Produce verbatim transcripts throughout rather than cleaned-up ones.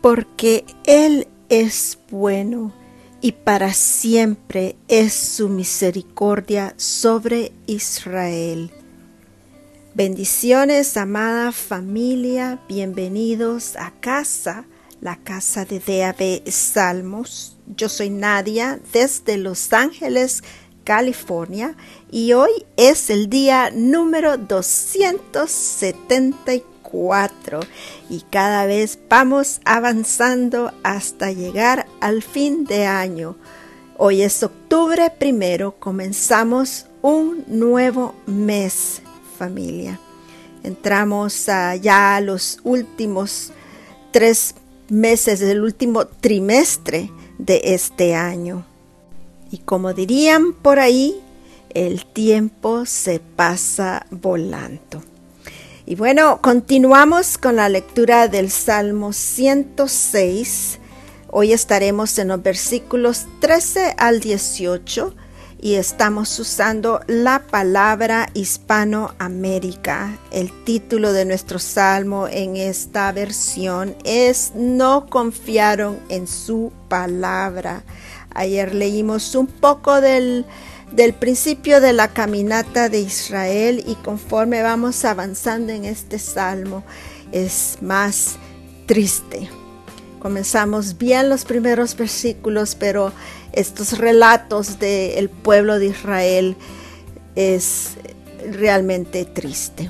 porque Él es bueno y para siempre es su misericordia sobre Israel. Bendiciones, amada familia, bienvenidos a casa, la casa de D A B Salmos. Yo soy Nadia desde Los Ángeles, California, y hoy es el día número doscientos setenta y cuatro y cada vez vamos avanzando hasta llegar al fin de año. Hoy es octubre primero, comenzamos un nuevo mes, familia. Entramos a ya a los últimos tres meses del último trimestre de este año. Y como dirían por ahí, el tiempo se pasa volando. Y bueno, continuamos con la lectura del Salmo ciento seis. Hoy estaremos en los versículos trece al dieciocho y estamos usando la palabra Hispanoamérica. El título de nuestro salmo en esta versión es No confiaron en su palabra. Ayer leímos un poco del del principio de la caminata de Israel y conforme vamos avanzando en este salmo es más triste. Comenzamos bien los primeros versículos, pero estos relatos del pueblo de Israel es realmente triste.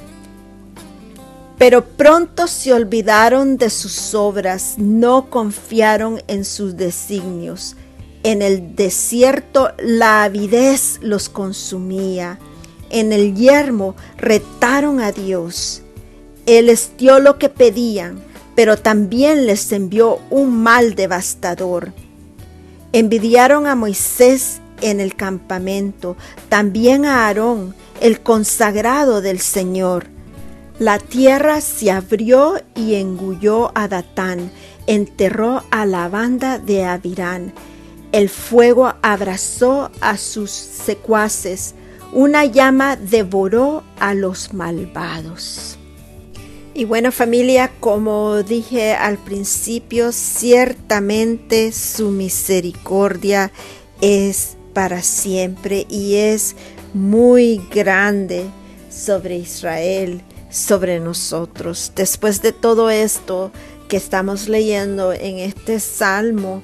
Pero pronto se olvidaron de sus obras, no confiaron en sus designios. En el desierto la avidez los consumía. En el yermo retaron a Dios. Él les dio lo que pedían, pero también les envió un mal devastador. Envidiaron a Moisés en el campamento, también a Aarón, el consagrado del Señor. La tierra se abrió y engulló a Datán, enterró a la banda de Abirán. El fuego abrazó a sus secuaces, una llama devoró a los malvados. Y bueno, familia, como dije al principio, ciertamente su misericordia es para siempre y es muy grande sobre Israel, sobre nosotros. Después de todo esto que estamos leyendo en este salmo,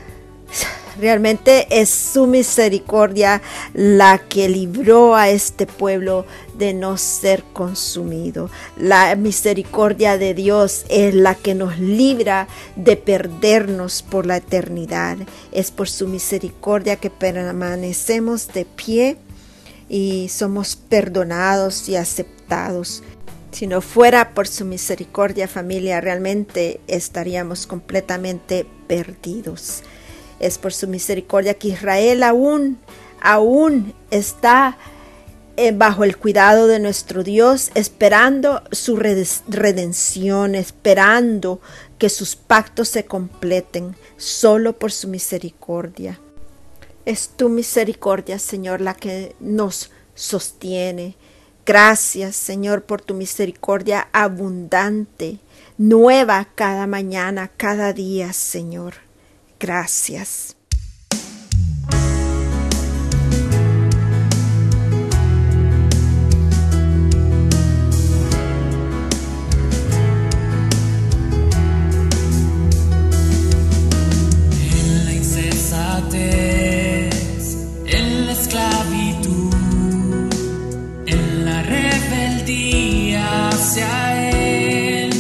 realmente es su misericordia la que libró a este pueblo de no ser consumido. La misericordia de Dios es la que nos libra de perdernos por la eternidad. Es por su misericordia que permanecemos de pie y somos perdonados y aceptados. Si no fuera por su misericordia, familia, realmente estaríamos completamente perdidos. Es por su misericordia que Israel aún, aún está eh, bajo el cuidado de nuestro Dios, esperando su redención, esperando que sus pactos se completen, solo por su misericordia. Es tu misericordia, Señor, la que nos sostiene. Gracias, Señor, por tu misericordia abundante, nueva cada mañana, cada día, Señor. Gracias. En la insensatez, en la esclavitud, en la rebeldía hacia Él,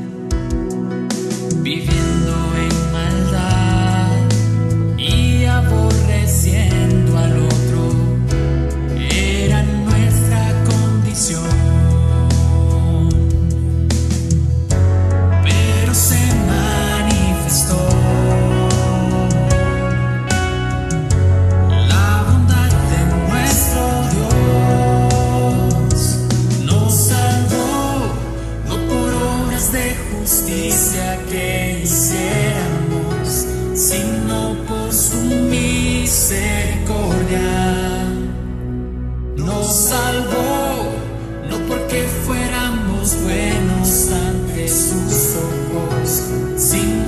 viviendo en maldad y aborreciendo al otro, era nuestra condición. Pero se manifestó la bondad de nuestro Dios, nos salvó, no por obras de justicia que hiciéramos, sino por su misericordia. Nos salvó, no porque fuéramos buenos ante sus ojos, sino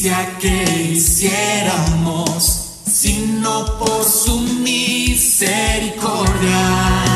justicia que hiciéramos, sino por su misericordia.